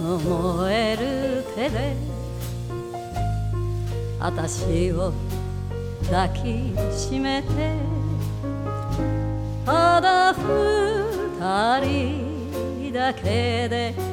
の燃える手で私を抱きしめて、ただ二人だけで